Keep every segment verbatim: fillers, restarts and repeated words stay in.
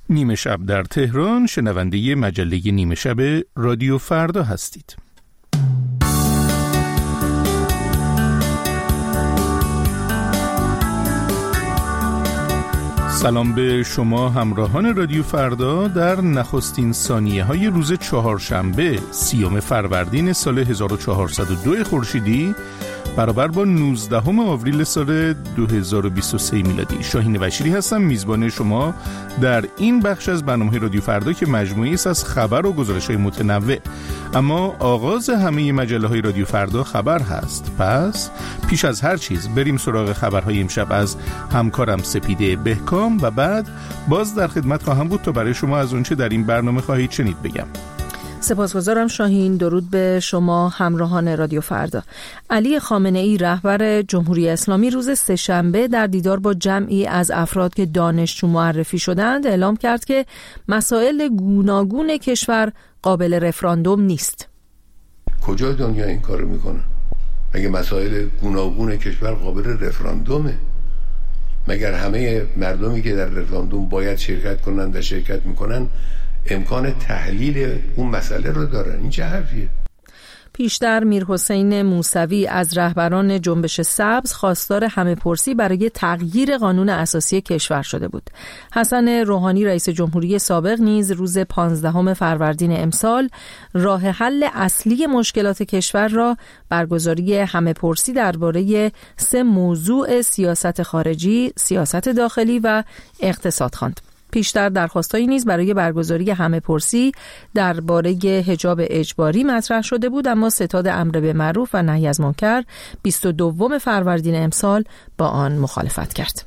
نیمه شب در تهران، شنونده مجله نیمه شب رادیو فردا هستید. سلام به شما همراهان رادیو فردا در نخستین ثانیه های روز چهارشنبه سیوم فروردین سال هزار و چهارصد و دو خورشیدی برابر با نوزدهم آوریل سال دو هزار و بیست و سه میلادی. شاهین وشیری هستم، میزبان شما در این بخش از برنامه رادیو فردا که مجموعی است از خبر و گزارش‌های متنوع. اما آغاز همه مجله‌های رادیو فردا خبر هست. پس پیش از هر چیز بریم سراغ خبرهای امشب از همکارم سپیده بهکام و بعد باز در خدمت خواهم بود تا برای شما از اونچه در این برنامه خواهید شنید بگم. سپاسگزارم شاهین. درود به شما همراهان رادیو فردا. علی خامنه ای رهبر جمهوری اسلامی روز سه‌شنبه در دیدار با جمعی از افراد که دانشجو معرفی شدند اعلام کرد که مسائل گوناگون کشور قابل رفراندوم نیست. کجا دنیا این کارو میکنه؟ مگه مسائل گوناگون کشور قابل رفراندومه؟ مگر همه مردمی که در رفراندوم باید شرکت کنن و شرکت میکنن امکان تحلیل اون مسئله رو دارن؟ این چه حرفیه؟ پیشتر میرحسین موسوی از رهبران جنبش سبز خواستار همه‌پرسی برای تغییر قانون اساسی کشور شده بود. حسن روحانی رئیس جمهوری سابق نیز روز پانزدهم فروردین امسال راه حل اصلی مشکلات کشور را برگزاری همه‌پرسی درباره سه موضوع سیاست خارجی، سیاست داخلی و اقتصاد خواند. پیشتر درخواستایی نیز برای برگزاری همه‌پرسی درباره حجاب اجباری مطرح شده بود، اما ستاد امر به معروف و نهی از منکر بیست و دوم فروردین امسال با آن مخالفت کرد.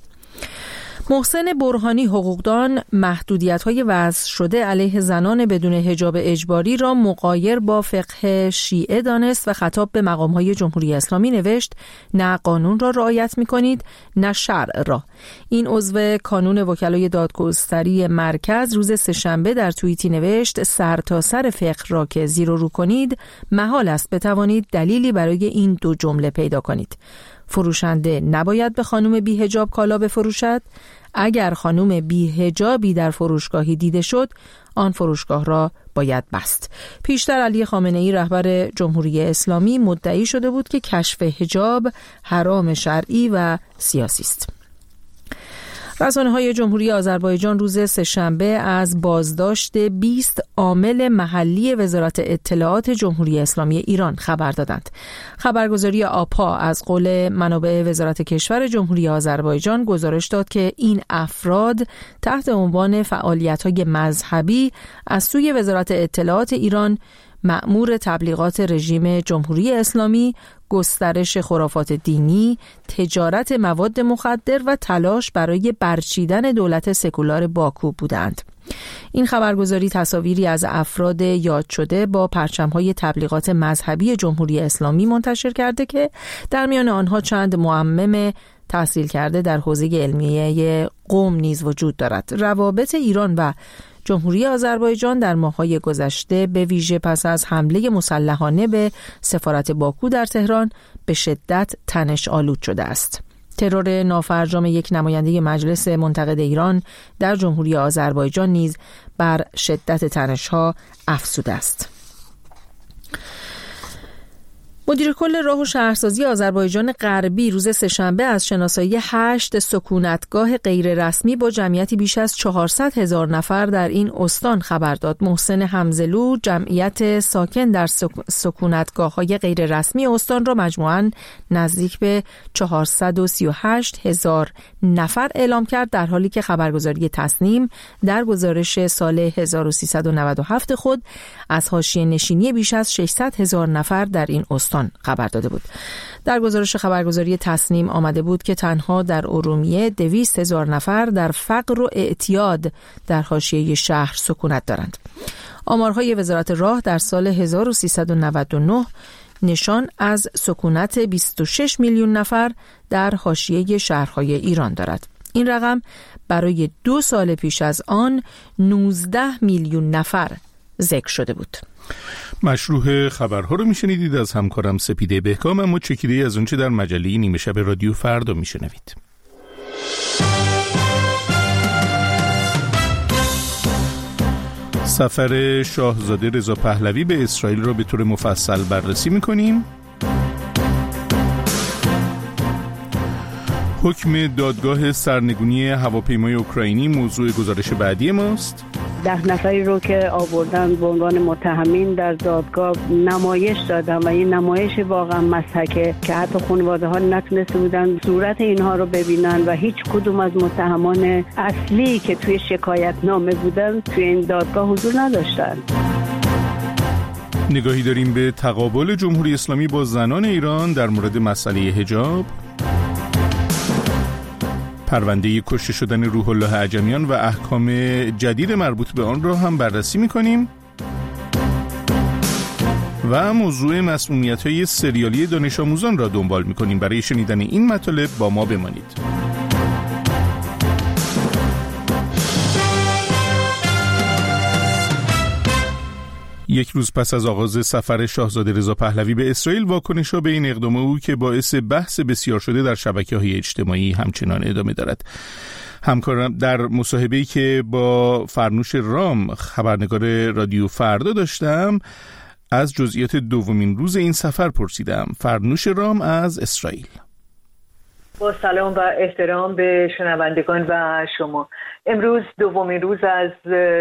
محسن برهانی حقوقدان محدودیت‌های وضع شده علیه زنان بدون حجاب اجباری را مغایر با فقه شیعه دانست و خطاب به مقام‌های جمهوری اسلامی نوشت: نه قانون را رعایت می‌کنید نه شرع را. این عضو کانون وکلای دادگستری مرکز روز سه‌شنبه در توییتی نوشت: سر تا سر فقه را که زیر و رو کنید محال است بتوانید دلیلی برای این دو جمله پیدا کنید. فروشنده نباید به خانم بی حجاب کالا بفروشد. اگر خانم بی حجابی در فروشگاهی دیده شد، آن فروشگاه را باید بست. پیشتر علی خامنه ای رهبر جمهوری اسلامی مدعی شده بود که کشف حجاب حرام شرعی و سیاسی است. رسانه‌های جمهوری آذربایجان روز سه‌شنبه از بازداشت بیست عامل محلی وزارت اطلاعات جمهوری اسلامی ایران خبر دادند. خبرگزاری آپا از قول منابع وزارت کشور جمهوری آذربایجان گزارش داد که این افراد تحت عنوان فعالیت‌های مذهبی از سوی وزارت اطلاعات ایران مأمور تبلیغات رژیم جمهوری اسلامی، گسترش خرافات دینی، تجارت مواد مخدر و تلاش برای برچیدن دولت سکولار باکو بودند. این خبرگزاری تصاویری از افراد یاد شده با پرچم‌های تبلیغات مذهبی جمهوری اسلامی منتشر کرده که در میان آنها چند معمم تحصیل کرده در حوزه علمیه قم نیز وجود دارد. روابط ایران و جمهوری آذربایجان در ماه‌های گذشته به ویژه پس از حمله مسلحانه به سفارت باکو در تهران به شدت تنش آلود شده است. ترور نافرجام یک نماینده مجلس منتقد ایران در جمهوری آذربایجان نیز بر شدت تنش‌ها افزوده است. مدیر کل راه و شهرسازی آذربایجان غربی روز سه‌شنبه از شناسایی هشت سکونتگاه غیررسمی با جمعیتی بیش از چهارصد هزار نفر در این استان خبر داد. محسن حمزلو جمعیت ساکن در سکونتگاه‌های غیررسمی استان را مجموعاً نزدیک به چهارصد و سی و هشت هزار نفر اعلام کرد، در حالی که خبرگزاری تصنیم در گزارش سال هزار و سیصد و نود و هفت خود از حاشیه نشینی بیش از ششصد هزار نفر در این استان خبر داده بود. در گزارش خبرگزاری تصنیم آمده بود که تنها در ارومیه دویست هزار نفر در فقر و اعتیاد در حاشیه شهر سکونت دارند. آمارهای وزارت راه در سال هزار و سیصد و نود و نه نشان از سکونت بیست و شش میلیون نفر در حاشیه شهرهای ایران دارد. این رقم برای دو سال پیش از آن نوزده میلیون نفر ذکر شده بود. مشروع خبرها رو میشنیدید از همکارم سپیده بهکام، اما چکیده از اونچه در مجله نیمه شب رادیو فردا میشنوید. سفر شاهزاده رضا پهلوی به اسرائیل را به طور مفصل بررسی می‌کنیم. حکم دادگاه سرنگونی هواپیمای اوکراینی موضوع گزارش بعدی ماست. ده نفری رو که آوردن به عنوان متهمین در دادگاه نمایش دادن و این نمایش واقعا مضحکه که حتی خانواده ها نتونسته بودن صورت اینها رو ببینن و هیچ کدوم از متهمان اصلی که توی شکایت نامه بودن توی این دادگاه حضور نداشتن. نگاهی داریم به تقابل جمهوری اسلامی با زنان ایران در مورد مسئله حجاب. پرونده کشته شدن روح الله عجمیان و احکام جدید مربوط به آن را هم بررسی می‌کنیم و موضوع مسمومیت‌های سریالی دانش آموزان را دنبال می‌کنیم. برای شنیدن این مطالب با ما بمانید. یک روز پس از آغاز سفر شاهزاده رضا پهلوی به اسرائیل، واکنش‌ها به این اقدام او که باعث بحث بسیار شده در شبکه‌های اجتماعی همچنان ادامه دارد. همکارم در مصاحبه‌ای که با فرنوش رام خبرنگار رادیو فردا داشتم از جزئیات دومین روز این سفر پرسیدم. فرنوش رام از اسرائیل. با سلام و احترام به شنوندگان و شما. امروز دومین روز از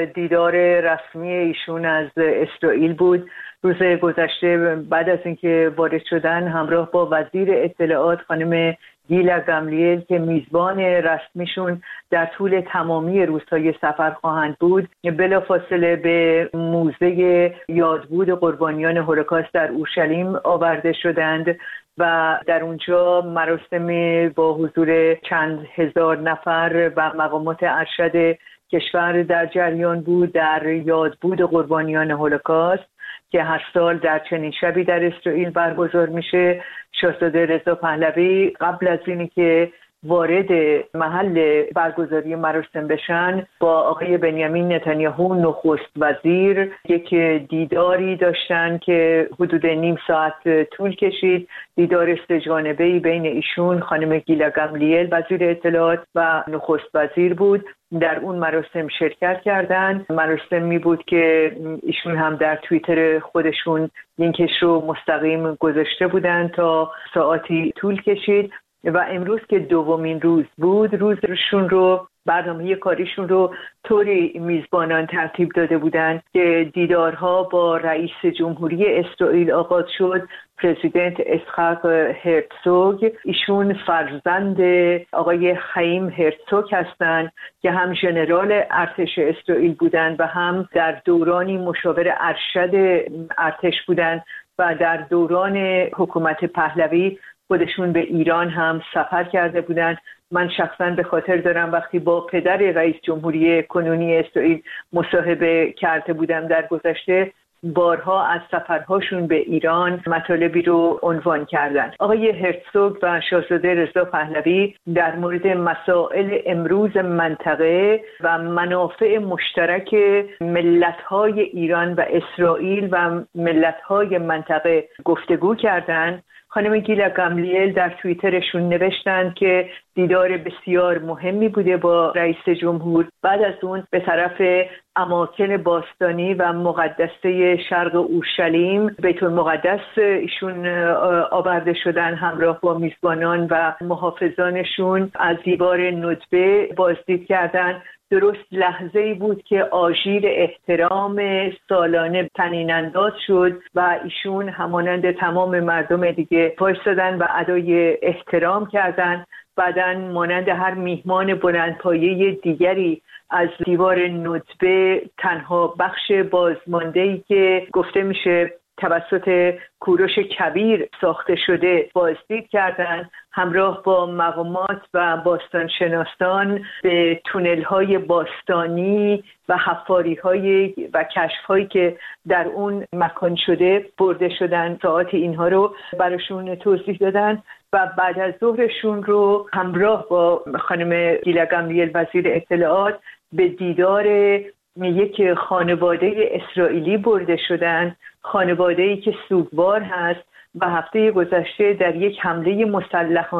دیدار رسمی ایشون از اسرائیل بود. روز گذشته بعد از اینکه وارد شدن همراه با وزیر اطلاعات خانم گیلا گملیل که میزبان رسمیشون در طول تمامی روزهای سفر خواهند بود، بلافاصله به موزه یادبود قربانیان هولوکاست در اورشلیم آورده شدند و در اونجا مراسم با حضور چند هزار نفر و مقامات ارشد کشور در جریان بود در یادبود قربانیان هولوکاست که هر سال در چنین شبی در اسرائیل برگزار میشه. شاهزاده رضا پهلوی قبل از اینی که وارد محل برگزاری مراسم بشن با آقای بنیامین نتانیاهو نخست وزیر یک دیداری داشتن که حدود نیم ساعت طول کشید. دیدار سه جانبه‌ای بین ایشون، خانم گیلا گملیل وزیر اطلاعات و نخست وزیر بود. در اون مراسم شرکت کردن. مراسمی بود که ایشون هم در توییتر خودشون لینکش رو مستقیم گذاشته بودن تا ساعتی طول کشید و امروز که دومین روز بود، روزشون رو برنامه کاریشون رو طوری میزبانان ترتیب داده بودند که دیدارها با رئیس جمهوری اسرائیل آغاز شد. پرزیدنت اسحاق هرتزوگ، ایشون فرزند آقای خیم هرتزوگ هستند که هم ژنرال ارتش اسرائیل بودند و هم در دورانی مشاور ارشد ارتش بودند و در دوران حکومت پهلوی خودشون به ایران هم سفر کرده بودند. من شخصا به خاطر دارم وقتی با پدر رئیس جمهوری کنونی اسرائیل مصاحبه کرده بودم در گذشته، بارها از سفرهاشون به ایران مطالبی رو عنوان کردند. آقای هرتزوگ و شاهزاده رضا پهلوی در مورد مسائل امروز منطقه و منافع مشترک ملت‌های ایران و اسرائیل و ملت‌های منطقه گفتگو کردند. خانم گیلا گملیل در توییترشون نوشتند که دیدار بسیار مهمی بوده با رئیس جمهور. بعد از اون به طرف اماکن باستانی و مقدسه شرق اورشلیم، بیت المقدس، ایشون آورده شدن همراه با میزبانان و محافظانشون. از دیوار ندبه بازدید کردند. درست لحظه‌ای بود که آژیر احترام سالانه طنین انداز شد و ایشون همانند تمام مردم دیگه وایسادن و ادای احترام کردند. بعداً مانند هر میهمان بلندپایه دیگری از دیوار ندبه، تنها بخش بازمانده‌ای که گفته میشه توسط کوروش کبیر ساخته شده بازدید کردند. همراه با مقامات و باستانشناسان به تونل‌های باستانی و حفاری‌های و کشف‌هایی که در اون مکان شده برده شدن. ساعات اینها رو براشون توضیح دادن و بعد از ظهرشون رو همراه با خانم گیلا گملیل وزیر اطلاعات به دیدار یک خانواده اسرائیلی برده شدن، خانواده‌ای که سوگوار هست و هفته گذشته در یک حمله مسلحانه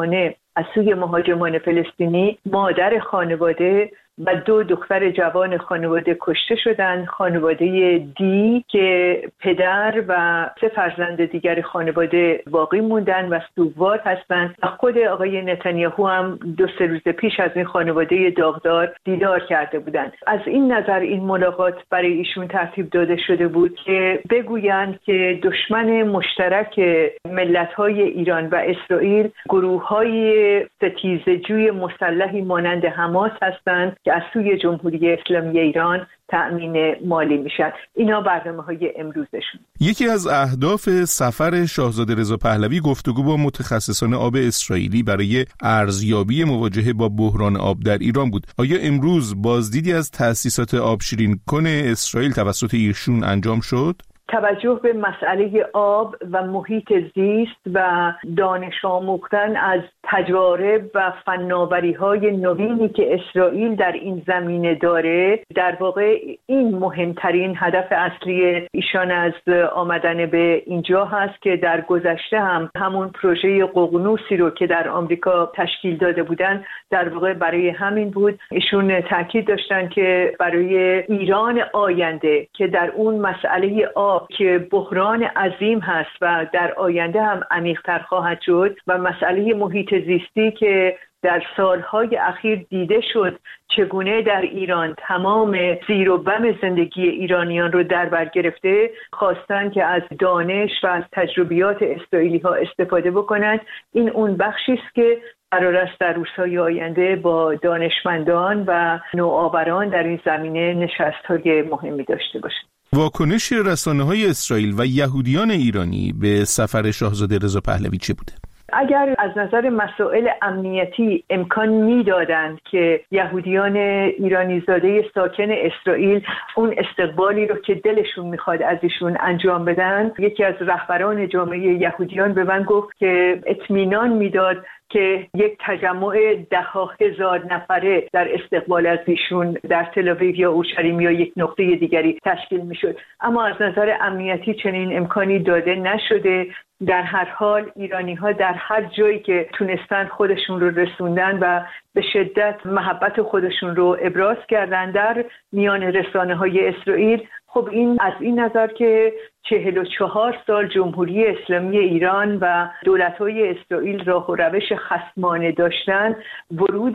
از سوی مهاجمان فلسطینی مادر خانواده و دو دختر جوان خانواده کشته شدند. خانواده دی که پدر و سه فرزند دیگر خانواده باقی موندن و سووار هستند و خود آقای نتانیاهو هم دو سه روز پیش از این خانواده داغدار دیدار کرده بودند. از این نظر این ملاقات برای ایشون ترتیب داده شده بود که بگویند که دشمن مشترک ملت‌های ایران و اسرائیل گروه‌های ستیزجوی مسلحی مانند حماس هستند که از سوی جمهوری اسلامی ایران تأمین مالی میشن. اینا برنامه‌های امروزشون. یکی از اهداف سفر شاهزاده رضا پهلوی گفتگو با متخصصان آب اسرائیلی برای ارزیابی مواجهه با بحران آب در ایران بود. آیا امروز بازدیدی از تأسیسات آبشیرین کن اسرائیل توسط ایشون انجام شد؟ توجه به مسئله آب و محیط زیست و دانش آموختن از تجارب و فناوری‌های نوینی که اسرائیل در این زمینه داره، در واقع این مهمترین هدف اصلی ایشان از آمدن به اینجا هست که در گذشته هم همون پروژه ققنوسی رو که در آمریکا تشکیل داده بودن در واقع برای همین بود. ایشون تاکید داشتن که برای ایران آینده که در اون مسئله آب که بحران عظیم هست و در آینده هم عمیق‌تر خواهد شد و مسئله محیط زیستی که در سالهای اخیر دیده شد چگونه در ایران تمام زیر و بم زندگی ایرانیان رو در بر گرفته، خواستن که از دانش و از تجربیات اسرائیلی ها استفاده بکنند. این اون بخشی است که قرار است در روزهای آینده با دانشمندان و نوآوران در این زمینه نشست‌های مهمی داشته باشند. واکنش رسانه‌های اسرائیل و یهودیان ایرانی به سفر شاهزاده رضا پهلوی چه بوده؟ اگر از نظر مسائل امنیتی امکان میدادند که یهودیان ایرانی زاده ساکن اسرائیل اون استقبالی رو که دلشون میخواد از ایشون انجام بدن، یکی از رهبران جامعه یهودیان به من گفت که اطمینان میداد که یک تجمع ده ها هزار نفره در استقبال از ایشون در تل‌آویو یا اورشلیم یا یک نقطه دیگری تشکیل میشد. اما از نظر امنیتی چنین امکانی داده نشده. در هر حال ایرانی ها در هر جایی که تونستن خودشون رو رسوندن و به شدت محبت خودشون رو ابراز کردن در میان رسانه های اسرائیل. خب این از این نظر که چهل و چهار سال جمهوری اسلامی ایران و دولت‌های اسرائیل راه و روش خصمانه داشتن، ورود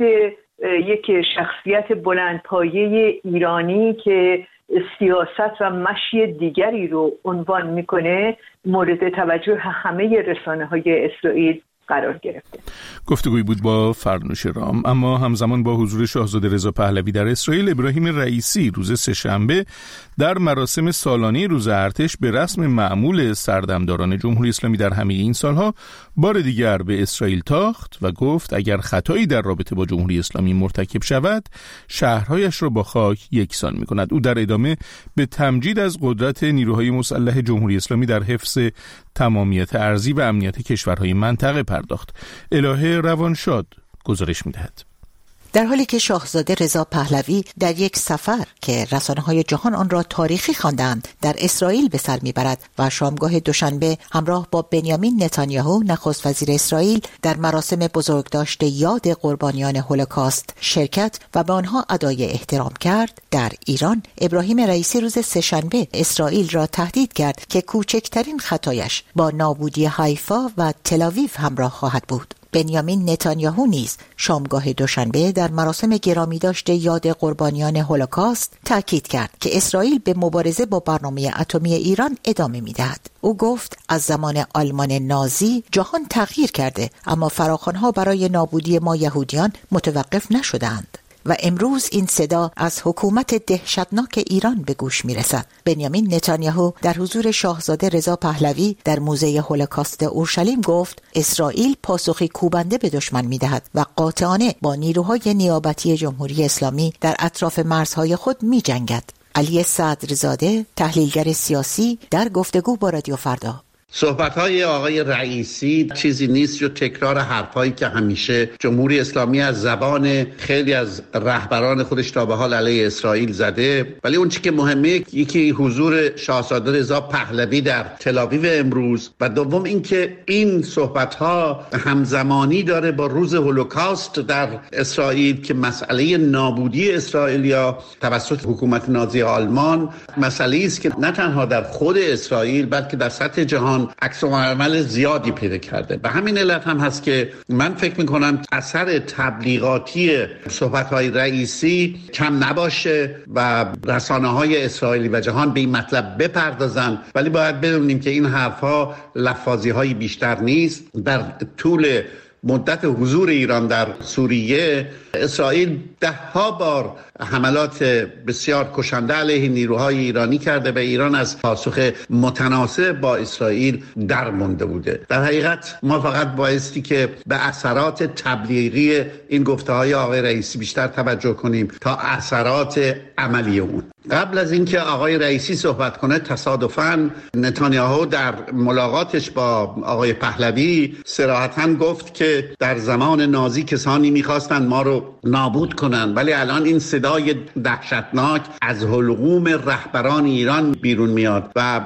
یک شخصیت بلندپایه ایرانی که سیاست و مشی دیگری رو عنوان میکنه مورد توجه همه رسانه‌های اسرائیل قرار گرفته. گفتگوی بود با فرنوش رام. اما همزمان با حضور شاهزاده رضا پهلوی در اسرائیل، ابراهیم رئیسی روز سه‌شنبه در مراسم سالانه روز ارتش به رسم معمول سردمداران جمهوری اسلامی در همه این سالها بار دیگر به اسرائیل تاخت و گفت اگر خطایی در رابطه با جمهوری اسلامی مرتکب شود شهرهایش را با خاک یکسان می‌کند. او در ادامه به تمجید از قدرت نیروهای مسلح جمهوری اسلامی در حفظ تمامیت ارضی و امنیت کشورهای منطقه پرداخت. الهه روانشاد گزارش می‌دهد. در حالی که شاهزاده رضا پهلوی در یک سفر که رسانه‌های جهان آن را تاریخی خواندند در اسرائیل به سر می‌برد و شامگاه دوشنبه همراه با بنیامین نتانیاهو نخست وزیر اسرائیل در مراسم بزرگداشت یاد قربانیان هولوکاست شرکت و به آنها ادای احترام کرد، در ایران ابراهیم رئیسی روز سه‌شنبه اسرائیل را تهدید کرد که کوچکترین خطایش با نابودی حیفا و تل‌آویو همراه خواهد بود. بنیامین نتانیاهو نیز شامگاه دوشنبه در مراسم گرامی داشت یاد قربانیان هولوکاست تاکید کرد که اسرائیل به مبارزه با برنامه اتمی ایران ادامه می‌دهد. او گفت از زمان آلمان نازی جهان تغییر کرده اما فراخوان‌ها برای نابودی ما یهودیان متوقف نشدند و امروز این صدا از حکومت دهشتناک ایران به گوش میرسد. بنیامین نتانیاهو در حضور شاهزاده رضا پهلوی در موزه هولوکاست اورشلیم گفت اسرائیل پاسخی کوبنده به دشمن میدهد و قاطعانه با نیروهای نیابتی جمهوری اسلامی در اطراف مرزهای خود میجنگد. علی صدرزاده، تحلیلگر سیاسی، در گفتگو با رادیو فردا: صحبت‌های آقای رئیسی چیزی نیست جز تکرار حرفایی که همیشه جمهوری اسلامی از زبان خیلی از رهبران خودش تا به حال علیه اسرائیل زده. ولی اون چیزی که مهمه یکی حضور شاهزاده رضا پهلوی در تل‌آویو امروز و دوم اینکه این صحبت‌ها همزمانی داره با روز هولوکاست در اسرائیل که مسئله نابودی اسرائیلیا توسط حکومت نازی آلمان مسئله است که نه تنها در خود اسرائیل بلکه در سطح جهان عکس العمل زیادی پیدا کرده. به همین علت هم هست که من فکر می‌کنم اثر تبلیغاتی صحبت‌های رئیسی کم نباشه و رسانه‌های اسرائیلی و جهان به این مطلب بپردازن، ولی باید بدونیم که این حرف‌ها لفاظی‌های بیشتر نیست. در طول مدت حضور ایران در سوریه اسرائیل ده ها بار حملات بسیار کشنده علیه نیروهای ایرانی کرده و ایران از پاسخ متناسب با اسرائیل در مونده بوده. در حقیقت ما فقط بایستی که به اثرات تبلیغی این گفته‌های آقای رئیسی بیشتر توجه کنیم تا اثرات عملی اون. قبل از اینکه آقای رئیسی صحبت کنه تصادفاً نتانیاهو در ملاقاتش با آقای پهلوی صراحتاً گفت که در زمان نازی کسانی می‌خواستند ما رو نابود کنن، ولی الان این صدای دهشتناک از حلقوم رهبران ایران بیرون میاد و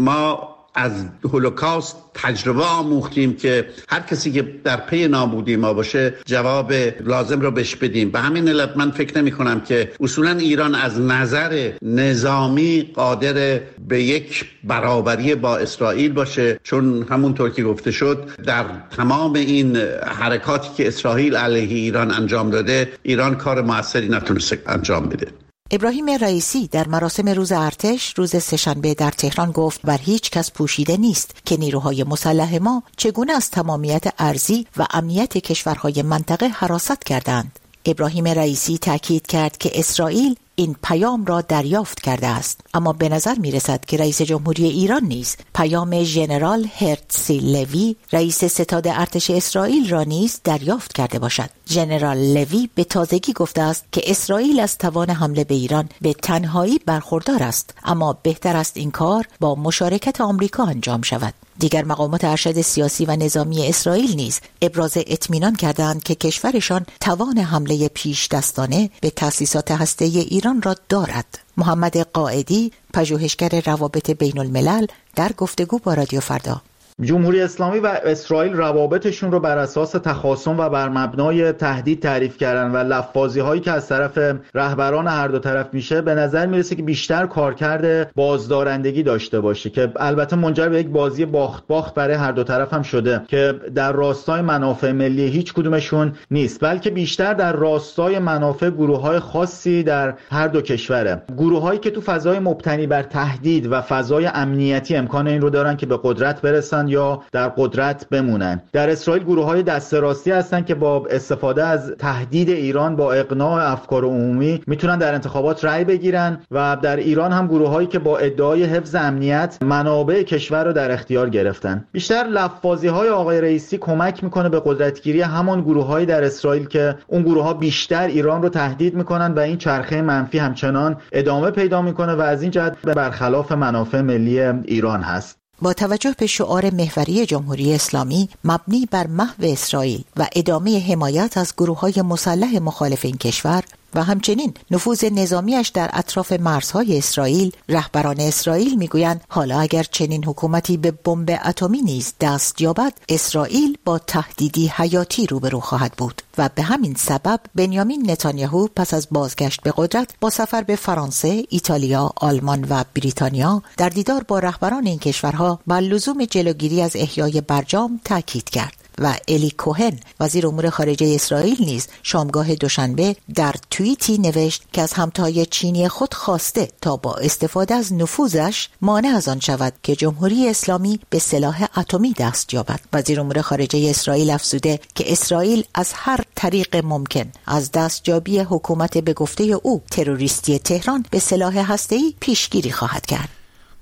ما از هولوکاست تجربه آموختیم که هر کسی که در پی نابودی ما باشه جواب لازم رو بهش بدیم. به همین علت من فکر نمی کنم که اصولا ایران از نظر نظامی قادر به یک برابری با اسرائیل باشه، چون همونطور که گفته شد در تمام این حرکاتی که اسرائیل علیه ایران انجام داده ایران کار موثری نتونسته انجام بده. ابراهیم رئیسی در مراسم روز ارتش روز سه‌شنبه در تهران گفت بر هیچ کس پوشیده نیست که نیروهای مسلح ما چگونه از تمامیت ارضی و امنیت کشورهای منطقه حراست کردند. ابراهیم رئیسی تاکید کرد که اسرائیل این پیام را دریافت کرده است، اما به نظر می رسد که رئیس جمهوری ایران نیز پیام ژنرال هرتزی لوی رئیس ستاد ارتش اسرائیل را نیز دریافت کرده باشد. ژنرال لوی به تازگی گفته است که اسرائیل از توان حمله به ایران به تنهایی برخوردار است، اما بهتر است این کار با مشارکت آمریکا انجام شود. دیگر مقامات ارشد سیاسی و نظامی اسرائیل نیز ابراز اطمینان کردند که کشورشان توان حمله پیش دستانه به تأسیسات هسته‌ای ایران را دارد. محمد قائدی، پژوهشگر روابط بین الملل، در گفتگو با رادیو فردا: جمهوری اسلامی و اسرائیل روابطشون رو بر اساس تخاصم و بر مبنای تهدید تعریف کردن و لفاظی هایی که از طرف رهبران هر دو طرف میشه به نظر میرسه که بیشتر کارکرد بازدارندگی داشته باشه که البته منجر به یک بازی باخت باخت برای هر دو طرف هم شده که در راستای منافع ملی هیچ کدومشون نیست، بلکه بیشتر در راستای منافع گروه‌های خاصی در هر دو کشوره. گروه‌هایی که تو فضای مبتنی بر تهدید و فضای امنیتی امکان این رو دارن که به قدرت برسن یا در قدرت بمونن. در اسرائیل گروه‌های دست راستی هستن که با استفاده از تهدید ایران با اقناع افکار عمومی میتونن در انتخابات رأی بگیرن و در ایران هم گروه‌هایی که با ادعای حفظ امنیت منابع کشور رو در اختیار گرفتن. بیشتر لفاظی‌های آقای رئیسی کمک میکنه به قدرتگیری همان گروه‌هایی در اسرائیل که اون گروه‌ها بیشتر ایران رو تهدید میکنن و این چرخه منفی همچنان ادامه پیدا میکنه و از این جهت برخلاف منافع ملی ایران هست. با توجه به شعار محوری جمهوری اسلامی مبنی بر محو اسرائیل و ادامه حمایت از گروه‌های مسلح مخالف این کشور و همچنین نفوذ نظامیش در اطراف مرزهای اسرائیل، رهبران اسرائیل میگویند حالا اگر چنین حکومتی به بمب اتمی نیز دست یابد، اسرائیل با تهدیدی حیاتی روبرو خواهد بود و به همین سبب بنیامین نتانیاهو پس از بازگشت به قدرت با سفر به فرانسه، ایتالیا، آلمان و بریتانیا در دیدار با رهبران این کشورها بر لزوم جلوگیری از احیای برجام تاکید کرد. و الی کوهن وزیر امور خارجه اسرائیل نیز شامگاه دوشنبه در توییتی نوشت که از همتای چینی خود خواسته تا با استفاده از نفوذش مانع از آن شود که جمهوری اسلامی به سلاح اتمی دست یابد. وزیر امور خارجه اسرائیل افزوده که اسرائیل از هر طریق ممکن از دستیابی حکومت به گفته او تروریستی تهران به سلاح هسته‌ای پیشگیری خواهد کرد.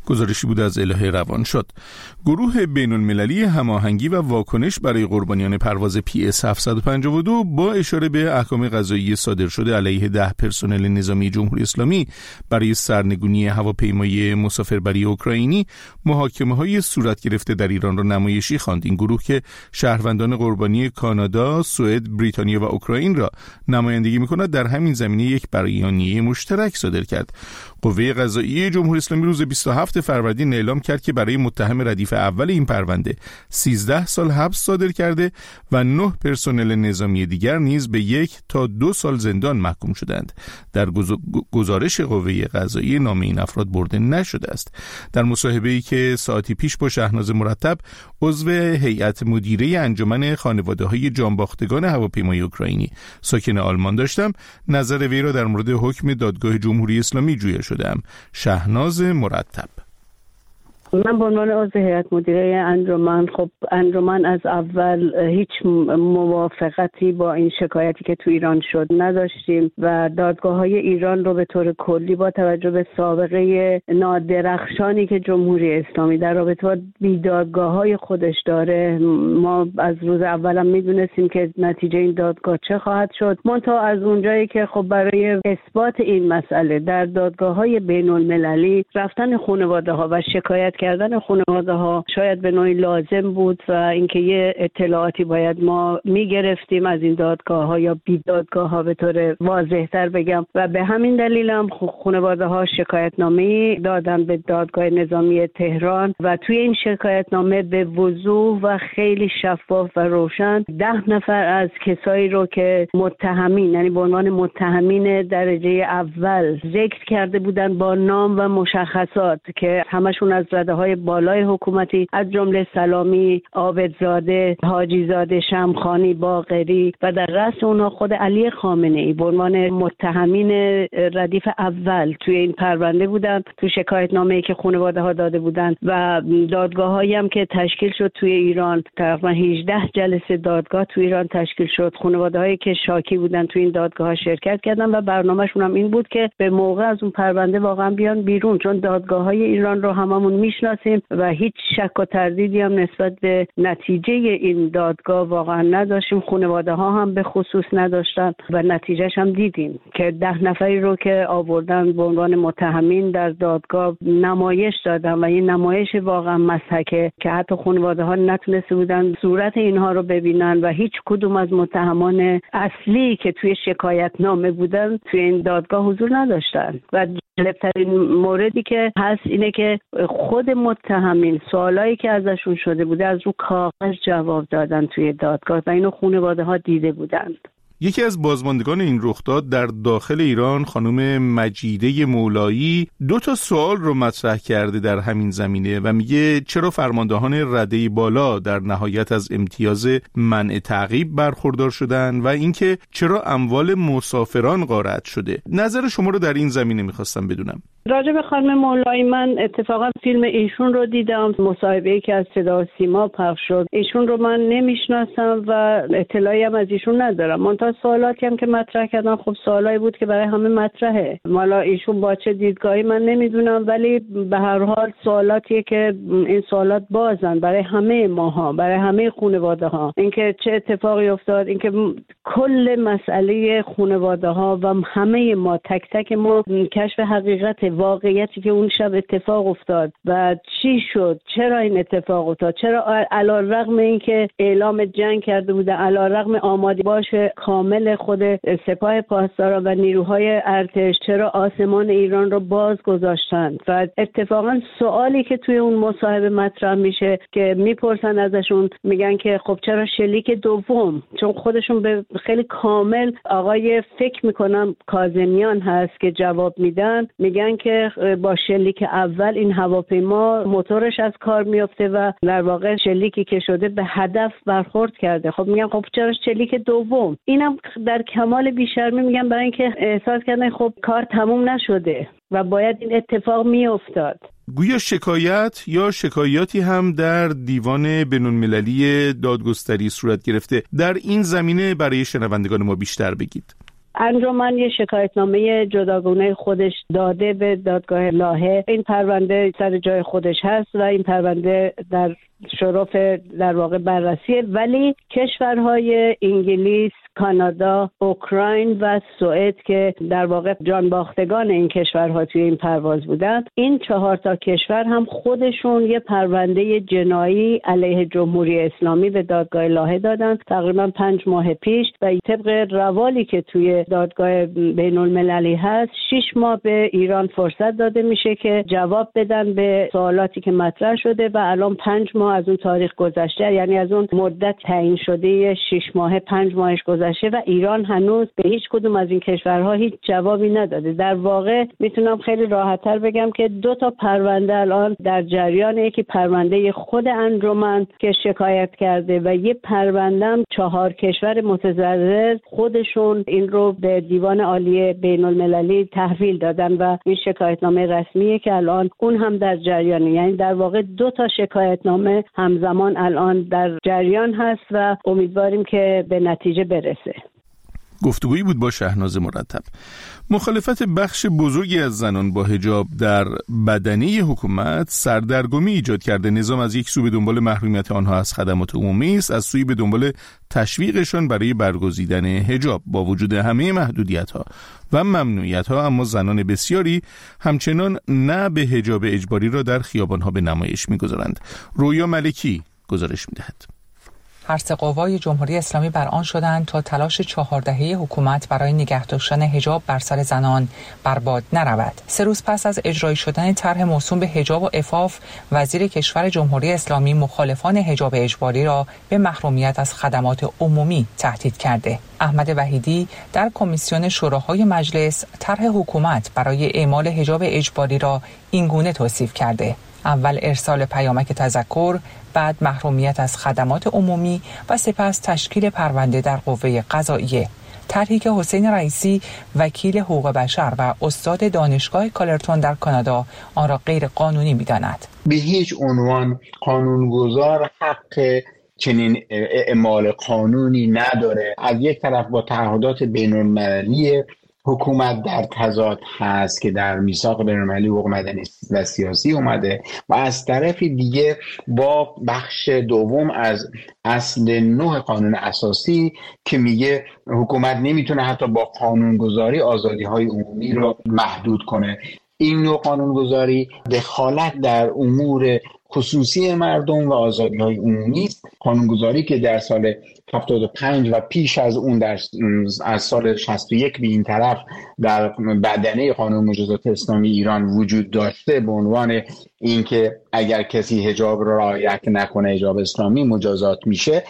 گزارشی بود از الهه روانشاد. گروه بین المللی هماهنگی و واکنش برای قربانیان پرواز پی اس هفتصد و پنجاه و دو با اشاره به احکام قضایی صادر شده علیه ده پرسنل نظامی جمهوری اسلامی برای سرنگونی هواپیمای مسافربری اوکراینی محاکمه‌های صورت گرفته در ایران را نمایشی خواند. این گروه که شهروندان قربانی کانادا، سوئد، بریتانیا و اوکراین را نمایندگی می‌کند در همین زمینه یک بیانیه مشترک صادر کرد. قوه قضاییه جمهوری اسلامی روز بیست و هفتم فروردین اعلام کرد که برای متهم ردیف اول این پرونده سیزده سال حبس صادر کرده و نه پرسنل نظامی دیگر نیز به یک تا دو سال زندان محکوم شدند. در گزارش قوه قضاییه نام این افراد برده نشده است. در مصاحبه‌ای که ساعتی پیش با شهناز مرتب عضو هیئت مدیره انجمن خانواده‌های جانباختگان هواپیمای اوکراینی ساکن آلمان داشتم، نظر وی را در مورد حکم دادگاه جمهوری اسلامی جویا شدم. شهناز مرتب: من به عنوان عضو هیئت مدیره انجمن، خب انجمن از اول هیچ موافقتی با این شکایتی که تو ایران شد نداشتیم و دادگاه‌های ایران رو به طور کلی با توجه به سابقه نادرخشانی که جمهوری اسلامی در رابطه با بیدادگاه‌های خودش داره، ما از روز اولم میدونستیم که نتیجه این دادگاه چه خواهد شد. منتها از اونجایی که خب برای اثبات این مسئله در دادگاه‌های بین‌المللی رفتن خانواده‌ها و شکایت کردن خانواده ها شاید به نوعی لازم بود و اینکه یه اطلاعاتی باید ما میگرفتیم از این دادگاه ها یا بی دادگاه ها به طور واضح تر بگم، و به همین دلیل هم خانواده ها شکایت نامه دادن به دادگاه نظامی تهران و توی این شکایت نامه به وضوح و خیلی شفاف و روشن ده نفر از کسایی رو که متهمین، یعنی به عنوان متهمین درجه اول ذکر کرده بودن با نام و مشخصات که همشون از رده های بالای حکومتی از جمله سلامی، عابدزاده، حاجیزاده، شمخانی، باقری و در رأس اونها خود علی خامنه ای به عنوان متهمین ردیف اول توی این پرونده بودن، تو شکایت نامه‌ای که خانواده ها داده بودن و دادگاه‌هایی هم که تشکیل شد توی ایران. تقریبا هجده جلسه دادگاه توی ایران تشکیل شد. خانواده‌هایی که شاکی بودن توی این دادگاه‌ها شرکت کردن و برنامه‌شون هم این بود که به موقع از اون پرونده واقعا بیان بیرون، چون دادگاه‌های ایران رو هممون میشناسیم و هیچ شک و تردیدی هم نسبت به نتیجه این دادگاه واقعا نداشتیم. خانواده ها هم به خصوص نداشتن و نتیجهش هم دیدیم که ده نفری رو که آوردن به عنوان متهمین در دادگاه نمایش دادن و این نمایش واقعا مضحکه که حتی خانواده ها نتونسته بودن صورت اینها رو ببینن و هیچ کدوم از متهمان اصلی که توی شکایت نامه بودن توی این دادگاه حضور نداشتن. و جالب‌ترین موردی که هست اینه که خود متهمین سوالایی که ازشون شده بوده از رو کاغذ جواب دادن توی دادگاه و اینو خانواده ها دیده بودند. یکی از بازماندگان این رخداد در داخل ایران، خانم مجیده مولایی، دو تا سوال رو مطرح کرده در همین زمینه و میگه چرا فرماندهان رده بالا در نهایت از امتیاز منع تعقیب برخوردار شدن و اینکه چرا اموال مسافران غارت شده. نظر شما رو در این زمینه میخواستم بدونم. راجع به خانم مولایی، من اتفاقا فیلم ایشون رو دیدم، مصاحبه‌ای که از صدا و سیما پخش شد. ایشون رو من نمیشناسم و اطلاعی هم از ایشون ندارم. منتها سوالاتی هم که مطرح کردن خب سوالایی بود که برای همه مطرحه. مالا ایشون با چه دیدگاهی من نمیدونم، ولی به هر حال سوالاتیه که این سوالات بازن برای همه ماها، برای همه خانواده‌ها. اینکه چه اتفاقی افتاد، اینکه کل مسئله خانواده‌ها و همه ما تک تک ما کشف حقیقت واقعیتی که اون شب اتفاق افتاد و چی شد، چرا این اتفاق افتاد، چرا علی‌رغم اینکه اعلام جنگ کرده بوده، علی‌رغم آماده باش کامل خود سپاه پاسداران و نیروهای ارتش، چرا آسمان ایران رو باز گذاشتن. و اتفاقا سوالی که توی اون مصاحبه مطرح میشه که میپرسن ازشون، میگن که خب چرا شلیک دوم، چون خودشون به خیلی کامل، آقای فکر میکنم کاظمیان هست که جواب میدن، میگن که با شلیک اول این هواپیما موتورش از کار میفته و در واقع شلیکی که شده به هدف برخورد کرده. خب میگن خب چرا شلیک دوم؟ اینم در کمال بیشرمی میگن برای اینکه احساس کردن خب کار تموم نشده و باید این اتفاق میافتاد. گویا شکایت یا شکایاتی هم در دیوان بین‌المللی دادگستری صورت گرفته. در این زمینه برای شنوندگان ما بیشتر بگید. انجمن یه شکایتنامه جداگانه خودش داده به دادگاه لاهه. این پرونده سر جای خودش هست و این پرونده در شرف در واقع بررسیه، ولی کشورهای انگلیس، کانادا، اوکراین و سوئد که در واقع جانباختگان این کشورها توی این پرواز بودند، این چهار تا کشور هم خودشون یه پرونده جنایی علیه جمهوری اسلامی به دادگاه لاهه دادن تقریبا پنج ماه پیش و طبق روالی که توی دادگاه بین المللی هست شش ماه به ایران فرصت داده میشه که جواب بدن به سوالاتی که مطرح شده و الان پنج ماه از اون تاریخ گذشته، یعنی از اون مدت تعیین شده شش ماه پنج ماهش گذشته و ایران هنوز به هیچ کدوم از این کشورها هیچ جوابی نداده. در واقع میتونم خیلی راحت‌تر بگم که دو تا پرونده الان در جریان، یکی پرونده خود انجمن که شکایت کرده و یه پرونده هم چهار کشور متضرر خودشون این رو به دیوان عالی بین المللی تحویل دادن و این شکایتنامه رسمیه که الان اون هم در جریانه. یعنی در واقع دو تا شکایتنامه همزمان الان در جریان هست و امیدواریم که به نتیجه برسه. گفتگویی بود با شهناز مرتب. مخالفت بخش بزرگی از زنان با حجاب در بدنه حکومت سردرگمی ایجاد کرده. نظام از یک سو به دنبال محرومیت آنها از خدمات عمومی است، از سوی به دنبال تشویقشان برای برگزیدن حجاب. با وجود همه محدودیت‌ها و ممنوعیت‌ها، اما زنان بسیاری همچنان نه به حجاب اجباری را در خیابان‌ها به نمایش می‌گذارند. رویا ملکی گزارش می‌دهد. هر سه قوای جمهوری اسلامی بر آن شدند تا تلاش چهار دهه حکومت برای نگه داشتن حجاب بر سر زنان برباد نرود. سه روز پس از اجرایی شدن طرح موسوم به حجاب و عفاف، وزیر کشور جمهوری اسلامی مخالفان حجاب اجباری را به محرومیت از خدمات عمومی تهدید کرده. احمد وحیدی در کمیسیون شوراهای مجلس طرح حکومت برای اعمال حجاب اجباری را اینگونه توصیف کرده: اول ارسال پیامک تذکر، بعد محرومیت از خدمات عمومی و سپس تشکیل پرونده در قوه قضاییه. طرحی که حسین رئیسی وکیل حقوق بشر و استاد دانشگاه کالرتون در کانادا آن را غیر قانونی می‌داند. به هیچ عنوان قانونگذار حق چنین اعمال قانونی نداره. از یک طرف با تعهدات بین‌المللی حکومت در تضاد هست که در میثاق بین‌المللی حقوق مدنی و سیاسی اومده و از طرف دیگه با بخش دوم از اصل نه قانون اساسی که میگه حکومت نمیتونه حتی با قانونگذاری آزادی‌های عمومی رو محدود کنه. این نوع قانونگذاری دخالت در امور خصوصی مردم و آزادی‌های عمومی است. قانونگذاری که در سال هفتاد و پنج و پیش از اون در از سال شصت و یک به این طرف در بدنه قانون مجازات اسلامی ایران وجود داشته، به عنوان اینکه اگر کسی حجاب را رعایت نکنه، حجاب اسلامی مجازات میشه،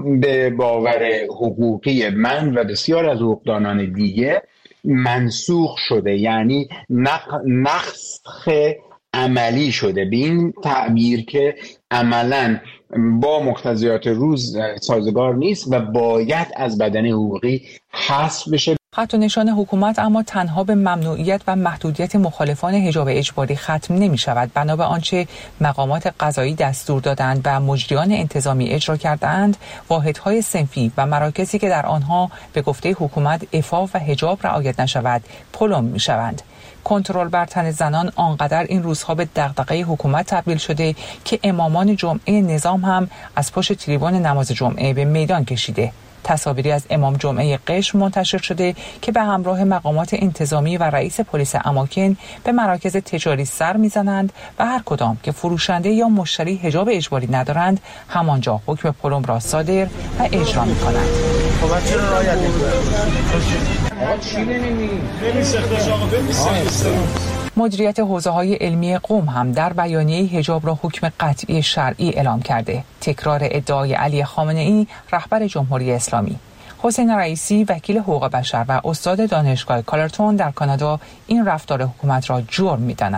به باور حقوقی من و بسیار از حقوقدانان دیگه منسوخ شده، یعنی نسخ عملی شده، به این تعبیر که عملاً با مقتضیات روز سازگار نیست و باید از بدنه حقوقی حذف بشه. خط و نشان حکومت اما تنها به ممنوعیت و محدودیت مخالفان حجاب اجباری ختم نمی شود. بنا به آنچه مقامات قضایی دستور دادند و مجریان انتظامی اجرا کردند، واحدهای صنفی و مراکزی که در آنها به گفته حکومت عفاف و حجاب رعایت نشود پلم می شوند. کنترل بر تن زنان آنقدر این روزها به دغدغه حکومت تبدیل شده که امامان جمعه نظام هم از پشت تریبون نماز جمعه به میدان کشیده. تصاویری از امام جمعه قشم منتشر شده که به همراه مقامات انتظامی و رئیس پلیس اماکن به مراکز تجاری سر میزنند و هر کدام که فروشنده یا مشتری حجاب اجباری ندارند همانجا حکم پلم را صادر و اجرا می‌کنند. خب چرا رعایت نمی‌کنید؟ آقا چی نمی‌بینی؟ نمی‌سختش آقا بمی‌سخت. مدیریت حوزه‌های علمی قم هم در بیانیه حجاب را حکم قطعی شرعی اعلام کرده. تکرار ادعای علی خامنه‌ای رهبر جمهوری اسلامی. حسین رئیسی وکیل حقوق بشر و استاد دانشگاه کالرتون در کانادا این رفتار حکومت را جرم می‌داند.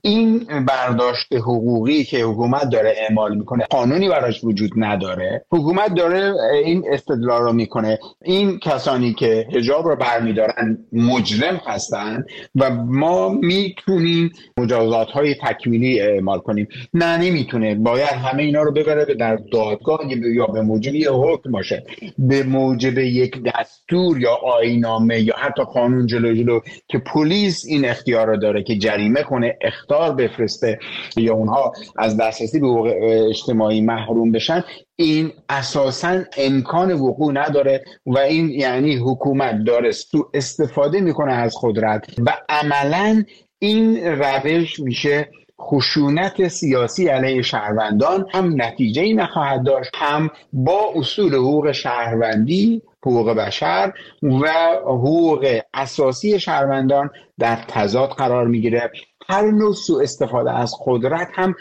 این برداشت حقوقی که حکومت داره اعمال میکنه قانونی براش وجود نداره. حکومت داره این استدلال رو میکنه این کسانی که حجاب رو برمیدارن مجرم هستن و ما میتونیم مجازات های تکمیلی اعمال کنیم. نه، نمیتونه. باید همه اینا رو ببره در دادگاه یا به موجب یک حکم باشه، به موجب یک دستور یا آیین‌نامه یا حتی قانون جلو جلو که پلیس این اختیار رو داره که جریمه کنه، اخطار بفرسته یا اونها از دسترسی به حقوق اجتماعی محروم بشن. این اساساً امکان وقوع نداره و این یعنی حکومت داره سوء استفاده میکنه از قدرت و عملاً این روش میشه خشونت سیاسی علیه شهروندان. هم نتیجه‌ای نخواهد داشت، هم با اصول حقوق شهروندی، حقوق بشر و حقوق اساسی شهروندان در تضاد قرار میگیره. هر نوع سوء استفاده از قدرت هم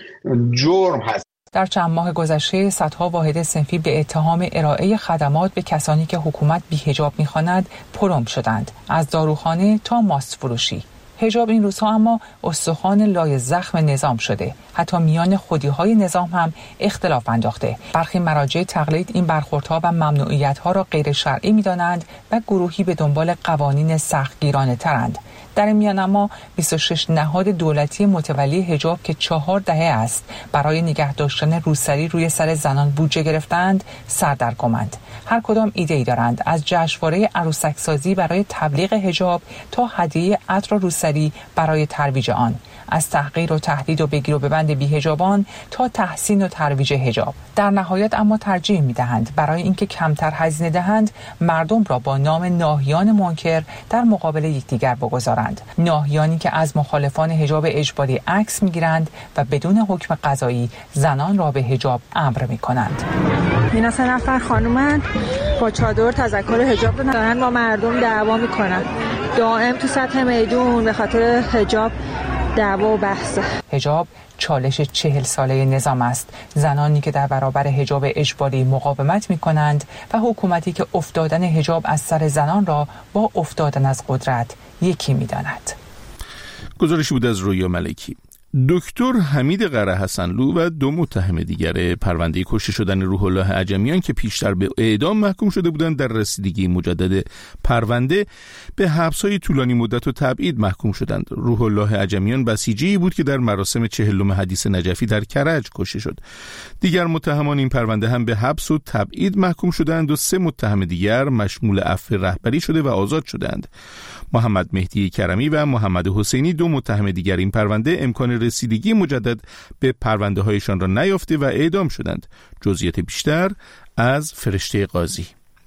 جرم هست. در چند ماه گذشته صدها واحد صنفی به اتهام ارائه خدمات به کسانی که حکومت بی‌حجاب می‌خواند پرم شدند، از داروخانه تا ماست فروشی. حجاب این روزها اما استخوان لای زخم نظام شده. حتی میان خودی‌های نظام هم اختلاف انداخته. برخی مراجع تقلید این برخوردها و ممنوعیت‌ها را غیر شرعی می‌دانند و گروهی به دنبال قوانین سختگیرانه ترند. در این میان اما بیست و شش نهاد دولتی متولی حجاب که چهار دهه است برای نگه داشتن روسری روی سر زنان بودجه گرفتند سردرگمند. هر کدام ایده‌ای دارند، از جشنواره عروسک سازی برای تبلیغ حجاب تا هدیه عطر روسری برای ترویج آن، از تحقیر و تهدید و بگیر و ببند بی‌حجابان تا تحسین و ترویج حجاب. در نهایت اما ترجیح می‌دهند برای اینکه کمتر هزینه دهند مردم را با نام ناهیان منکر در مقابل یکدیگر بگذارند. ناهیانی که از مخالفان حجاب اجباری عکس می‌گیرند و بدون حکم قضایی زنان را به حجاب امر می‌کنند. اینا سه نفر خانومن با چادر تذکر حجاب رو دارن با مردم دعوا می‌کنن. دائم تو سطح میدون به خاطر حجاب دعوا و بحثه. حجاب چالش چهل ساله نظام است. زنانی که در برابر حجاب اجباری مقاومت می کنند و حکومتی که افتادن حجاب از سر زنان را با افتادن از قدرت یکی می داند. گزارشی بود از رویا ملکی. دکتر حمید قره حسنلو و دو متهم دیگر پرونده کشته شدن روح الله عجمیان که پیشتر به اعدام محکوم شده بودند در رسیدگی مجدد پرونده به حبس‌های طولانی مدت و تبعید محکوم شدند. روح الله عجمیان بسیجی بود که در مراسم چهلم حدیث نجفی در کرج کشته شد. دیگر متهمان این پرونده هم به حبس و تبعید محکوم شدند و سه متهم دیگر مشمول عفو رهبری شده و آزاد شدند. محمد مهدی کرمی و محمد حسینی دو متهم دیگر این پرونده امکان رسیدگی مجدد به پرونده هایشان را نیافته و اعدام شدند. جزئیات بیشتر از فرشته قاضی.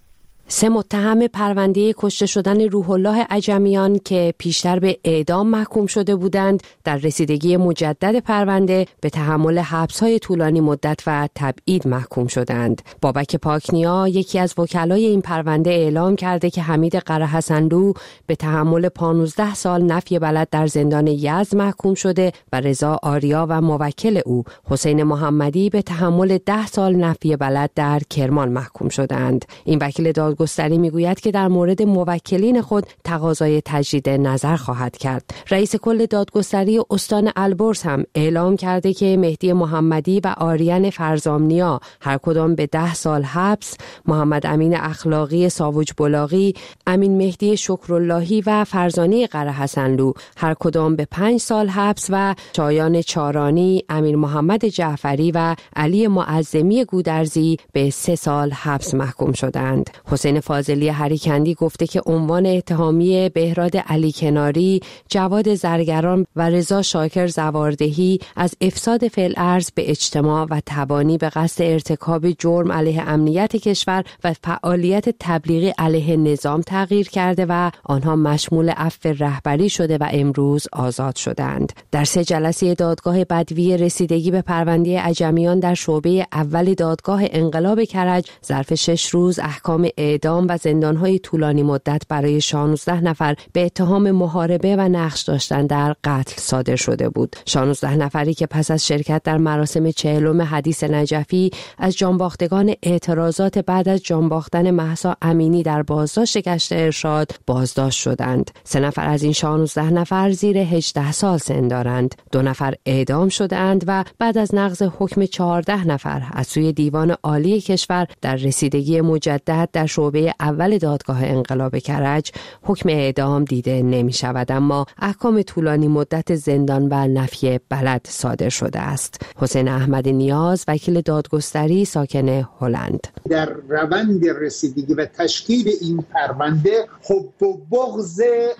سه متهم پرونده کشته شدن روح الله عجمیان که پیشتر به اعدام محکوم شده بودند در رسیدگی مجدد پرونده به تحمل حبس‌های طولانی مدت و تبعید محکوم شدند. بابک پاکنیا یکی از وکلای این پرونده اعلام کرده که حمید قره حسنلو به تحمل پانزده سال نفی بلد در زندان یزد محکوم شده و رضا آریا و موکل او حسین محمدی به تحمل ده سال نفی بلد در کرمان محکوم شدند. این وکیل دادگستری میگوید که در مورد موکلین خود تقاضای تجدید نظر خواهد کرد. رئیس کل دادگستری استان البرز هم اعلام کرده که مهدی محمدی و آریان فرزامنیا هر کدام به ده سال حبس، محمد امین اخلاقی ساوج بلاغی، امین مهدی شکراللهی و فرزانه قره حسنلو هر کدام به پنج سال حبس و شایان چارانی، امیر محمد جعفری و علی معظمی گودرزی به سه سال حبس محکوم شدند. حسین فاضلی هریکندی گفته که عنوان اتهامی بهراد علی کناری، جواد زرگران و رضا شاکر زواردهی از افساد فی‌الارض به اجتماع و تبانی به قصد ارتکاب جرم علیه امنیت کشور و فعالیت تبلیغی علیه نظام تغییر کرده و آنها مشمول عفو رهبری شده و امروز آزاد شدند. در سه جلسه دادگاه بدوی رسیدگی به پرونده عجمیان در شعبه اول دادگاه انقلاب کرج ظرف شش روز احکام اعدام و زندانهای طولانی مدت برای شانزده نفر به اتهام محاربه و نقش داشتن در قتل صادر شده بود. شانزده نفری که پس از شرکت در مراسم چهلم حدیث نجفی از جانباختگان اعتراضات بعد از جانباختن مهسا امینی در بازداشت گشت ارشاد بازداشت شدند. سه نفر از این شانزده نفر زیر هجده سال سن دارند. دو نفر اعدام شدند و بعد از نقض حکم چهارده نفر از سوی دیوان عالی کشور در رسیدگی مجدد در شعبه اول دادگاه انقلاب کرج حکم اعدام دیده نمی شود، اما احکام طولانی مدت زندان و نفی بلد صادر شده است. حسین احمد نیاز، وکیل دادگستری ساکن هلند: در روند رسیدگی و تشکیل این پرونده حب و بغض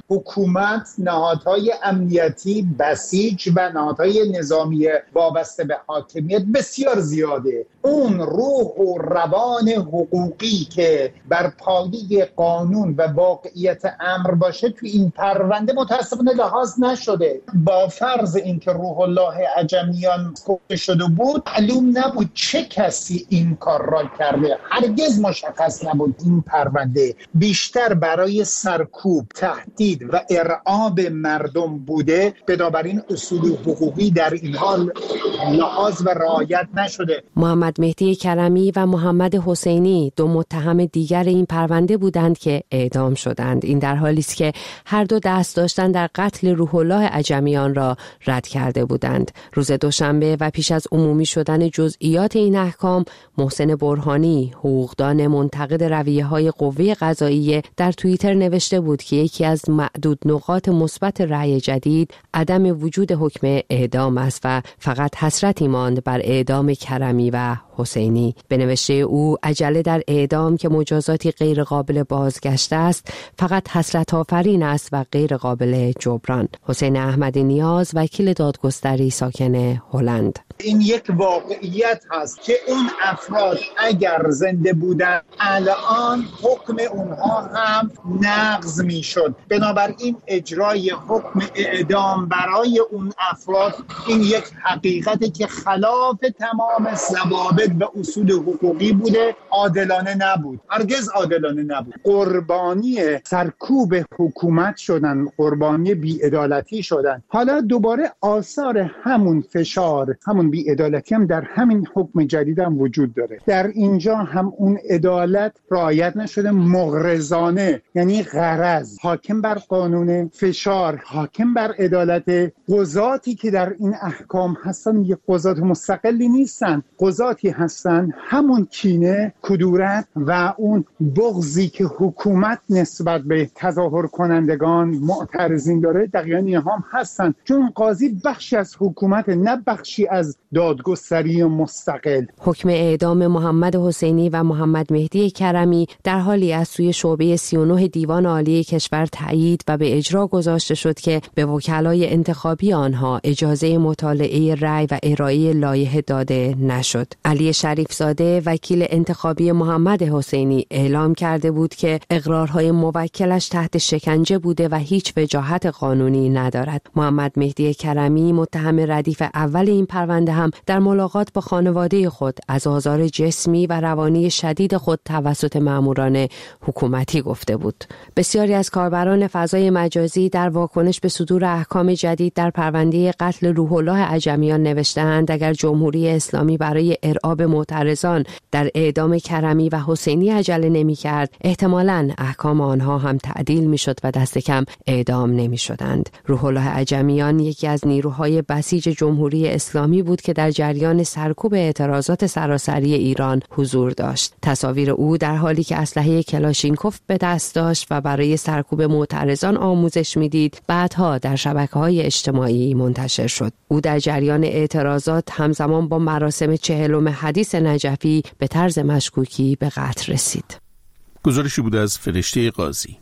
حکومت، نهادهای امنیتی بسیج و نهادهای نظامی وابسته به حاکمیت بسیار زیاده. اون روح و روان حقوقی که بر پایه قانون و واقعیت امر باشه تو این پرونده متاسفانه لحاظ نشده. با فرض اینکه روح الله عجمیان کشته شده بود، معلوم نبود چه کسی این کار را کرده. هرگز مشخص نبود. این پرونده بیشتر برای سرکوب، تهدید و ارعاب مردم بوده، بنابراین اصول حقوقی در این حال لحاظ و رعایت نشده. محمد مهدی کرمی و محمد حسینی دو متهم دیگر این پرونده بودند که اعدام شدند. این در حالی است که هر دو دست داشتن در قتل روح الله عجمیان را رد کرده بودند. روز دوشنبه و پیش از عمومی شدن جزئیات این احکام، محسن برهانی، حقوقدان منتقد رویه‌های قوه قضاییه، در توییتر نوشته بود که یکی از معدود نقاط مثبت رأی جدید عدم وجود حکم اعدام است و فقط حسرتی ماند بر اعدام کرمی و حسینی. به نوشته او، عجله در اعدام که مجازاتی غیر قابل بازگشت است فقط حسرت آفرین است و غیر قابل جبران. حسین احمد نیاز، وکیل دادگستری ساکن هلند: این یک واقعیت هست که اون افراد اگر زنده بودن الان حکم اونها هم نقض می شد. بنابراین اجرای حکم اعدام برای اون افراد این یک حقیقتی که خلاف تمام ضوابط و اصول حقوقی بوده، عادلانه نبود، هرگز عادلانه نبود. قربانی سرکوب حکومت شدن، قربانی بی‌عدالتی شدن. حالا دوباره آثار همون فشار، همون بی‌عدالتی هم در همین حکم جدید هم وجود داره. در اینجا هم اون عدالت رعایت نشده، مغرضانه، یعنی غرض حاکم بر قانون، فشار حاکم بر عدالت. قضاتی که در این احکام هستن یه قضات مستقلی نیستن، قضاتی هستن همون کینه، کدورت و اون بغضی که حکومت نسبت به تظاهر کنندگان، معترضین داره، دقیقاً اینها هم هستن، چون قاضی بخشی از حکومت، نه بخشی از دادگستری مستقل. حکم اعدام محمد حسینی و محمد مهدی کرمی در حالی از سوی شعبه سی و نه دیوان عالی کشور تایید و به اجرا گذاشته شد که به وکلای انتخابی آنها اجازه مطالعه رأی و ارائه لایحه داده نشد. علی شریفزاده، وکیل انتخابی محمد حسینی، اعلام کرده بود که اقرارهای موکلش تحت شکنجه بوده و هیچ وجاهت قانونی ندارد. محمد مهدی کرمی، متهم ردیف اول این پرونده، هم در ملاقات با خانواده خود از آزار جسمی و روانی شدید خود توسط ماموران حکومتی گفته بود. بسیاری از کاربران فضای مجازی در واکنش به صدور احکام جدید در پرونده قتل روح الله عجمیان نوشته‌اند اگر جمهوری اسلامی برای ارعاب معترضان در اعدام کرمی و حسینی عجله نمی‌کرد، احتمالاً احکام آنها هم تعدیل می‌شد و دست کم اعدام نمی‌شدند. روح الله عجمیان یکی از نیروهای بسیج جمهوری اسلامی بود که در جریان سرکوب اعتراضات سراسری ایران حضور داشت. تصاویر او در حالی که اسلحه کلاشینکوف به دست داشت و برای سرکوب معترضان آموزش میدید، بعدها در شبکه‌های اجتماعی منتشر شد. او در جریان اعتراضات همزمان با مراسم چهلم حدیث نجفی به طرز مشکوکی به قتل رسید. گزارشی بود از فرشته قاضی.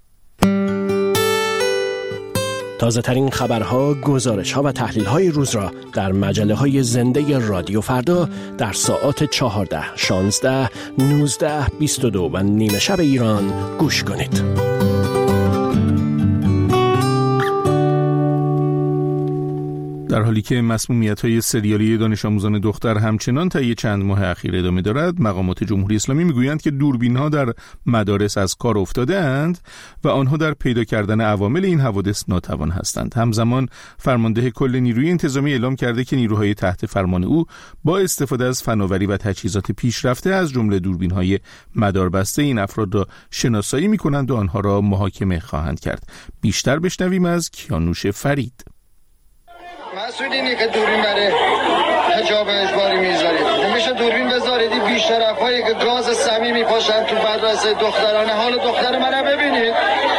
تازه ترین خبرها، گزارش‌ها و تحلیل‌های روز را در مجله‌های زنده رادیو فردا در ساعات چهارده، شانزده، نوزده، بیست و دو و نیمه شب ایران گوش کنید. در حالی که مسمومیت‌های سریالی دانش آموزان دختر همچنان طی چند ماه اخیر ادامه دارد، مقامات جمهوری اسلامی میگویند که دوربین‌ها در مدارس از کار افتاده‌اند و آنها در پیدا کردن عوامل این حوادث ناتوان هستند. همزمان فرمانده کل نیروی انتظامی اعلام کرده که نیروهای تحت فرمان او با استفاده از فناوری و تجهیزات پیشرفته از جمله دوربین‌های مداربسته این افراد را شناسایی می‌کنند و آنها را محاکمه خواهند کرد. بیشتر بشنویم از کیانوش فرید. مسئولینی که دوربین برای حجاب اجباری میذارید، نمیشه دوربین بذارید این بیشرف‌هایی که گاز سمی میپاشن تو مدرسه دخترانه، حال دختر منو ببینید.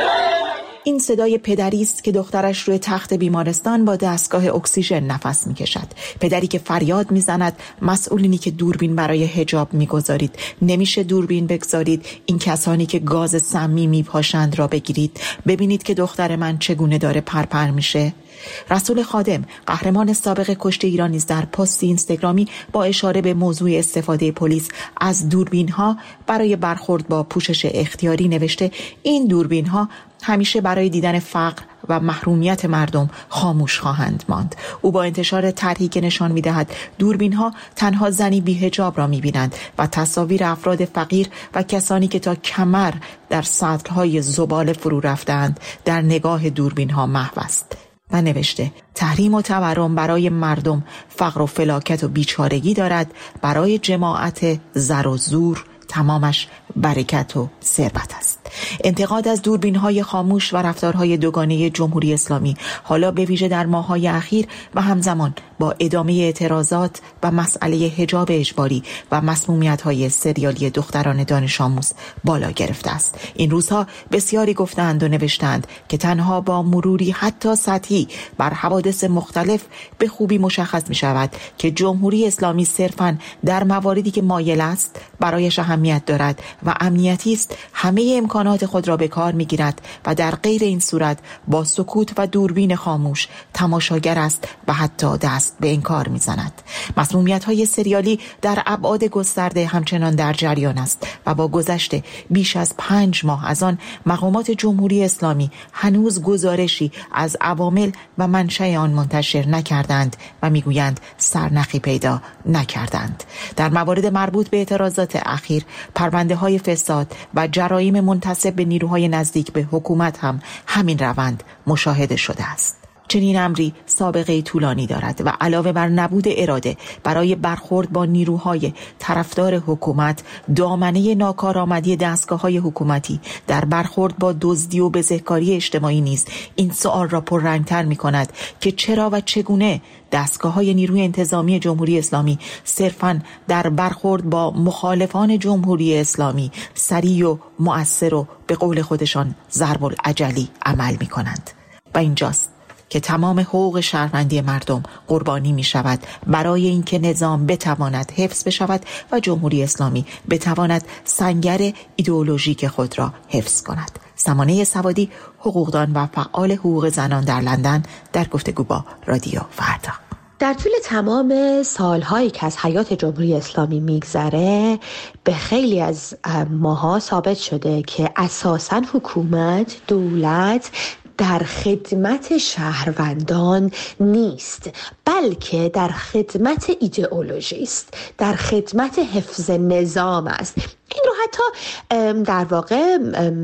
این صدای پدری است که دخترش روی تخت بیمارستان با دستگاه اکسیژن نفس میکشد. پدری که فریاد میزند مسئولینی که دوربین برای حجاب میگذارید، نمیشه دوربین بگذارید، این کسانی که گاز سمی میپاشند را بگیرید، ببینید که دختر من چگونه داره پرپر میشه. رسول خادم، قهرمان سابق کشته ایران، نیز در پستی اینستاگرامی با اشاره به موضوع استفاده پلیس از دوربین‌ها برای برخورد با پوشش اختیاری نوشته این دوربین‌ها همیشه برای دیدن فقر و محرومیت مردم خاموش خواهند ماند. او با انتشار طرحی که نشان می‌دهد دوربین‌ها تنها زنی بی‌حجاب را می‌بینند و تصاویر افراد فقیر و کسانی که تا کمر در سطل‌های زباله فرو رفتند در نگاه دوربین‌ها محو است. و نوشته تحریم و تورم برای مردم فقر و فلاکت و بیچارگی دارد، برای جماعت زر و زور تمامش برکت و ثروت است. انتقاد از دوربین‌های خاموش و رفتارهای دوگانه جمهوری اسلامی حالا به ویژه در ماه‌های اخیر و همزمان با ادامه اعتراضات و مسئله حجاب اجباری و مسمومیت‌های سریالی دختران دانش آموز بالا گرفته است. این روزها بسیاری گفتند و نوشتند که تنها با مروری حتی سطحی بر حوادث مختلف به خوبی مشخص می‌شود که جمهوری اسلامی صرفاً در مواردی که مایل است برایش اهمیت دارد و امنیتی است همه امکانات خود را به کار می‌گیرد و در غیر این صورت با سکوت و دوربین خاموش تماشاگر است و حتی دست به انکار می‌زند. مسمومیت‌های سریالی در ابعاد گسترده همچنان در جریان است و با گذشت بیش از پنج ماه از آن مقامات جمهوری اسلامی هنوز گزارشی از عوامل و منشأ آن منتشر نکردند و میگویند سرنخی پیدا نکردند. در موارد مربوط به اعتراضات اخیر، پرونده‌های فساد و جرایم منتسب به نیروهای نزدیک به حکومت هم همین روند مشاهده شده است. چنین امری سابقه طولانی دارد و علاوه بر نبود اراده برای برخورد با نیروهای طرفدار حکومت، دامنه ناکارآمدی دستگاه‌های حکومتی در برخورد با دزدی و بزهکاری اجتماعی نیز این سوال را پررنگ‌تر می‌کند که چرا و چگونه دستگاه‌های نیروی انتظامی جمهوری اسلامی صرفاً در برخورد با مخالفان جمهوری اسلامی سریع و مؤثر و به قول خودشان ضرب العجلی عمل می‌کنند. و اینجاست که تمام حقوق شهروندی مردم قربانی می شود برای اینکه نظام بتواند حفظ بشود و جمهوری اسلامی بتواند سنگر ایدئولوژیک خود را حفظ کند. سمانه سوادی، حقوقدان و فعال حقوق زنان در لندن، در گفتگو با رادیو فردا. در طول تمام سالهایی که از حیات جمهوری اسلامی میگذره به خیلی از ماها ثابت شده که اساساً حکومت، دولت در خدمت شهروندان نیست، بلکه در خدمت ایدئولوژی است، در خدمت حفظ نظام است. این رو حتی در واقع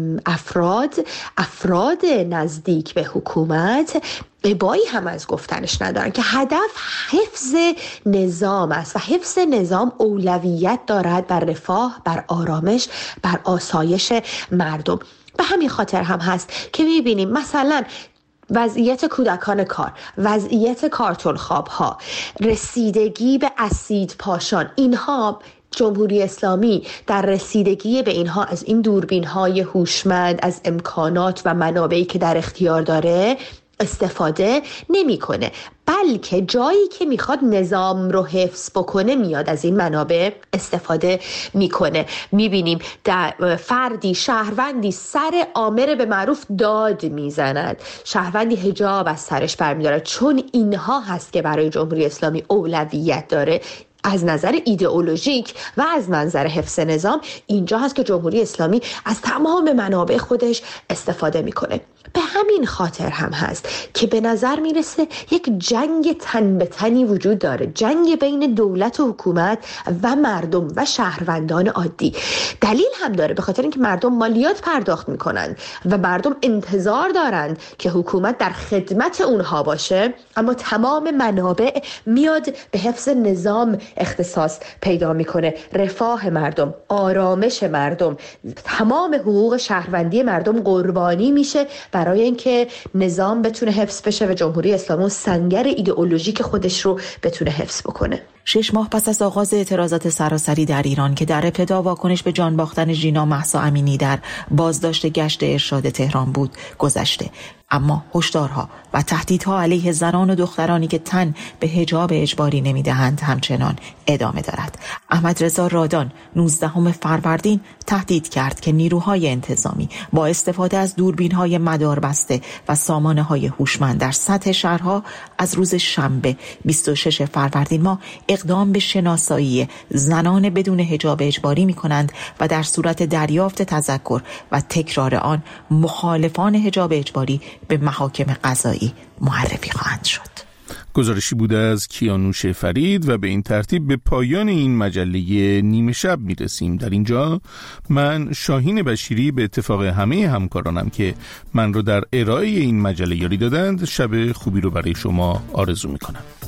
افراد افراد نزدیک به حکومت ابایی هم از گفتنش ندارن که هدف حفظ نظام است و حفظ نظام اولویت دارد بر رفاه، بر آرامش، بر آسایش مردم. به همین خاطر هم هست که می‌بینیم مثلا وضعیت کودکان کار، وضعیت کارتون خواب‌ها، رسیدگی به اسید پاشان، اینها جمهوری اسلامی در رسیدگی به اینها از این دوربین‌های هوشمند، از امکانات و منابعی که در اختیار داره استفاده نمی‌کنه، بلکه جایی که میخواد نظام رو حفظ بکنه میاد از این منابع استفاده میکنه. میبینیم در فردی، شهروندی سر آمر به معروف داد میزند، شهروندی حجاب از سرش برمیداره، چون اینها هست که برای جمهوری اسلامی اولویت داره. از نظر ایدئولوژیک و از منظر حفظ نظام اینجا هست که جمهوری اسلامی از تمام منابع خودش استفاده میکنه. به همین خاطر هم هست که به نظر میرسه یک جنگ تن به تنی وجود داره، جنگ بین دولت و حکومت و مردم و شهروندان عادی. دلیل هم داره، به خاطر اینکه مردم مالیات پرداخت میکنن و مردم انتظار دارن که حکومت در خدمت اونها باشه، اما تمام منابع میاد به حفظ نظام اختصاص پیدا میکنه، رفاه مردم، آرامش مردم، تمام حقوق شهروندی مردم قربانی میشه برای اینکه نظام بتونه حفظ بشه و جمهوری اسلامی سنگر ایدئولوژیک خودش رو بتونه حفظ بکنه. شش ماه پس از آغاز اعتراضات سراسری در ایران که در ابتدا واکنش به جان باختن ژینا مهسا امینی در بازداشت گشت ارشاد تهران بود گذشته، اما هشدارها و تهدیدها علیه زنان و دخترانی که تن به حجاب اجباری نمیدهند همچنان ادامه دارد. احمد رضا رادان نوزدهم فروردین تهدید کرد که نیروهای انتظامی با استفاده از دوربین‌های مداربسته و سامانه‌های هوشمند در سطح شهرها از روز شنبه بیست و شش فروردین ماه اقدام به شناسایی زنان بدون حجاب اجباری می‌کنند و در صورت دریافت تذکر و تکرار آن مخالفان حجاب اجباری به محاکم قضایی معرفی خواهند شد. گزارشی بوده از کیانوش فرید و به این ترتیب به پایان این مجله نیمه شب میرسیم. در اینجا من شاهین بشیری به اتفاق همه همکارانم که من رو در ارائه این مجله یاری دادند شب خوبی رو برای شما آرزو میکنم.